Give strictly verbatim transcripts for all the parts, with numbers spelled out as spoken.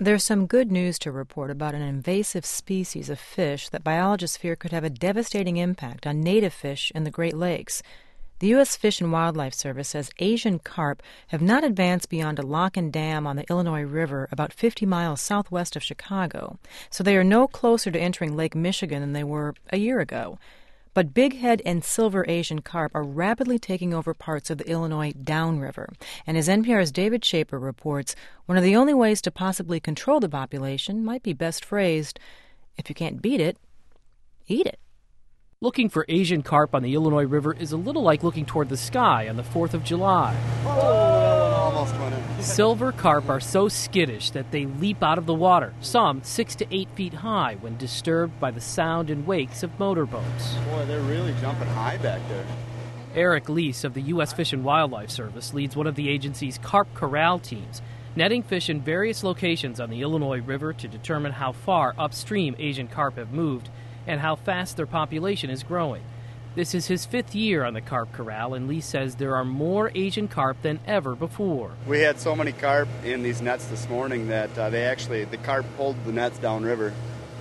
There's some good news to report about an invasive species of fish that biologists fear could have a devastating impact on native fish in the Great Lakes. The U S Fish and Wildlife Service says Asian carp have not advanced beyond a lock and dam on the Illinois River about fifty miles southwest of Chicago, so they are no closer to entering Lake Michigan than they were a year ago. But bighead and silver Asian carp are rapidly taking over parts of the Illinois downriver. And as N P R's David Schaper reports, one of the only ways to possibly control the population might be best phrased, if you can't beat it, eat it. Looking for Asian carp on the Illinois River is a little like looking toward the sky on the fourth of July. Oh, that one almost went in. Silver carp are so skittish that they leap out of the water, some six to eight feet high, when disturbed by the sound and wakes of motorboats. Boy, they're really jumping high back there. Eric Lease of the U S Fish and Wildlife Service leads one of the agency's carp corral teams, netting fish in various locations on the Illinois River to determine how far upstream Asian carp have moved and how fast their population is growing. This is his fifth year on the carp corral, and Lee says there are more Asian carp than ever before. We had so many carp in these nets this morning that uh, they actually, the carp pulled the nets downriver.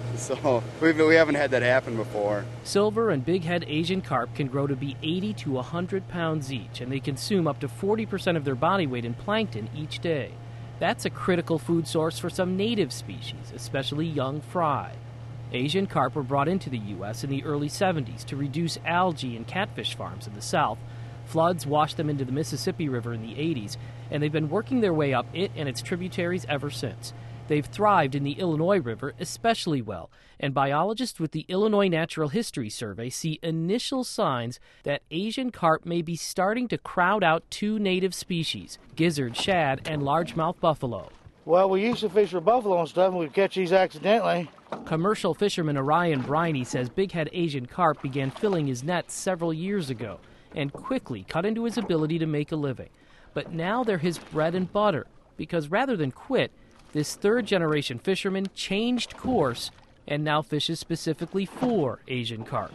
So we've, we haven't had that happen before. Silver and bighead Asian carp can grow to be eighty to one hundred pounds each, and they consume up to forty percent of their body weight in plankton each day. That's a critical food source for some native species, especially young fry. Asian carp were brought into the U S in the early seventies to reduce algae in catfish farms in the South. Floods washed them into the Mississippi River in the eighties, and they've been working their way up it and its tributaries ever since. They've thrived in the Illinois River especially well, and biologists with the Illinois Natural History Survey see initial signs that Asian carp may be starting to crowd out two native species, gizzard shad and largemouth buffalo. Well, we used to fish for buffalo and stuff, and we'd catch these accidentally. Commercial fisherman Orion Briney says bighead Asian carp began filling his nets several years ago and quickly cut into his ability to make a living. But now they're his bread and butter, because rather than quit, this third-generation fisherman changed course and now fishes specifically for Asian carp.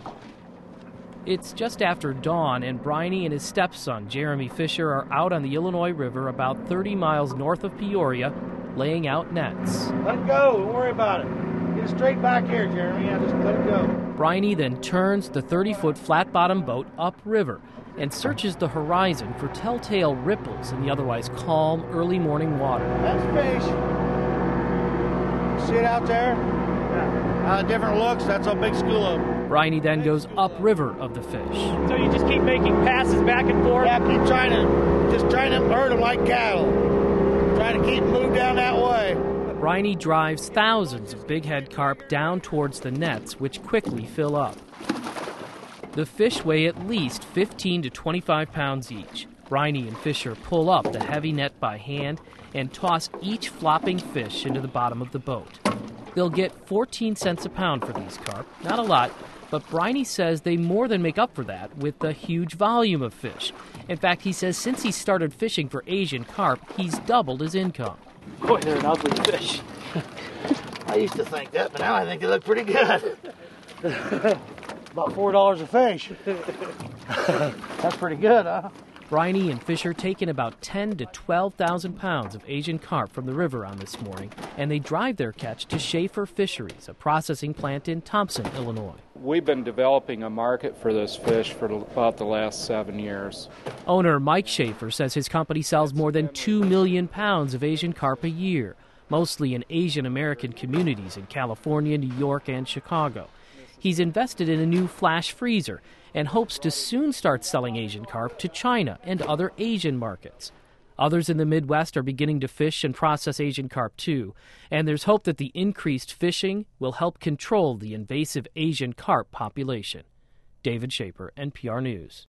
It's just after dawn, and Briney and his stepson, Jeremy Fisher, are out on the Illinois River about thirty miles north of Peoria, laying out nets. Let it go. Don't worry about it. Get it straight back here, Jeremy. Yeah, just let it go. Briney then turns the thirty-foot flat-bottom boat upriver and searches the horizon for telltale ripples in the otherwise calm, early morning water. That's fish. See it out there? Yeah. How it different looks, that's a big school of them. Briney then goes upriver of the fish. So you just keep making passes back and forth? Yeah, keep trying to, just trying to herd them like cattle. Trying to keep them moved down that way. Briney drives thousands of bighead carp down towards the nets, which quickly fill up. The fish weigh at least fifteen to twenty-five pounds each. Briney and Fisher pull up the heavy net by hand and toss each flopping fish into the bottom of the boat. They'll get fourteen cents a pound for these carp. Not a lot, but Briney says they more than make up for that with the huge volume of fish. In fact, he says since he started fishing for Asian carp, he's doubled his income. Boy, they're an ugly fish. I used to think that, but now I think they look pretty good. About four dollars a fish. That's pretty good, huh? Briney and Fisher taking about ten to twelve thousand pounds of Asian carp from the river on this morning, and they drive their catch to Schaefer Fisheries, a processing plant in Thompson, Illinois. We've been developing a market for this fish for about the last seven years. Owner Mike Schaefer says his company sells more than two million pounds of Asian carp a year, mostly in Asian American communities in California, New York, and Chicago. He's invested in a new flash freezer and hopes to soon start selling Asian carp to China and other Asian markets. Others in the Midwest are beginning to fish and process Asian carp too, and there's hope that the increased fishing will help control the invasive Asian carp population. David Schaper, N P R News.